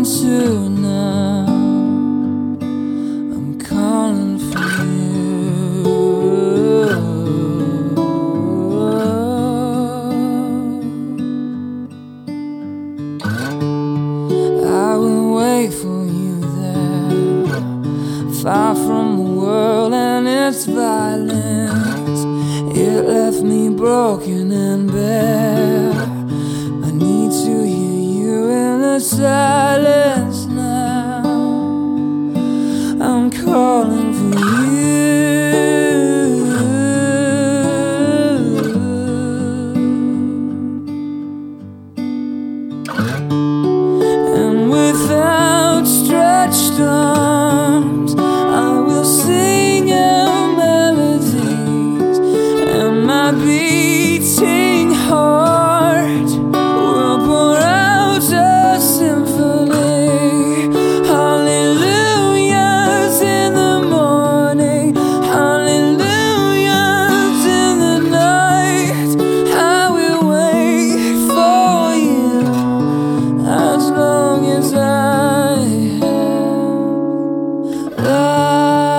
to now. I'm calling for you. I will wait for you there, far from the world and its violence. It left me broken and bare. I need to hear you in the silence now. I'm calling for you. And with outstretched arms I will sing your melodies, and my beating heart will pour out a symphony. Hallelujahs in the morning, hallelujahs in the night. I will wait for you as long as I have life.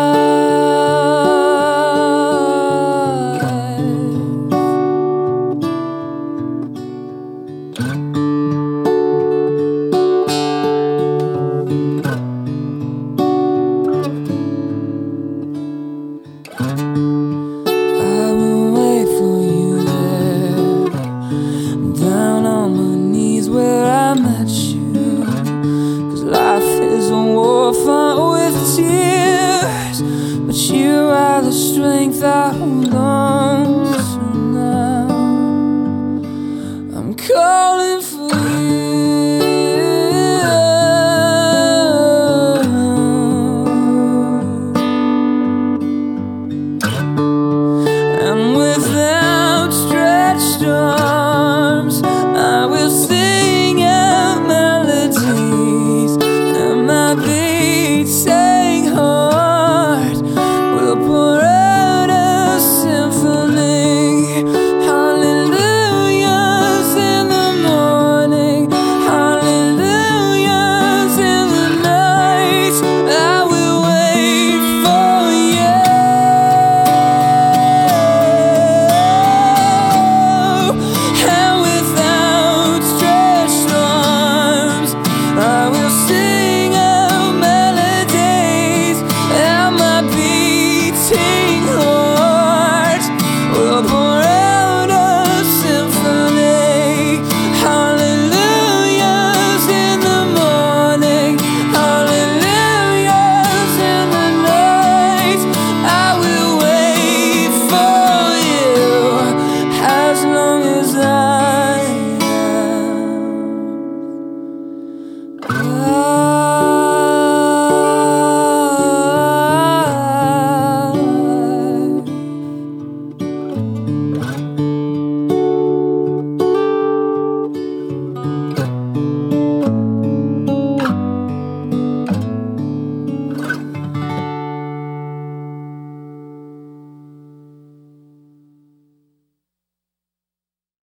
I will wait for you there, down on my knees where I met you. 'Cause life is a war fought with tears, but you are the strength I hold on to now. I'm cold.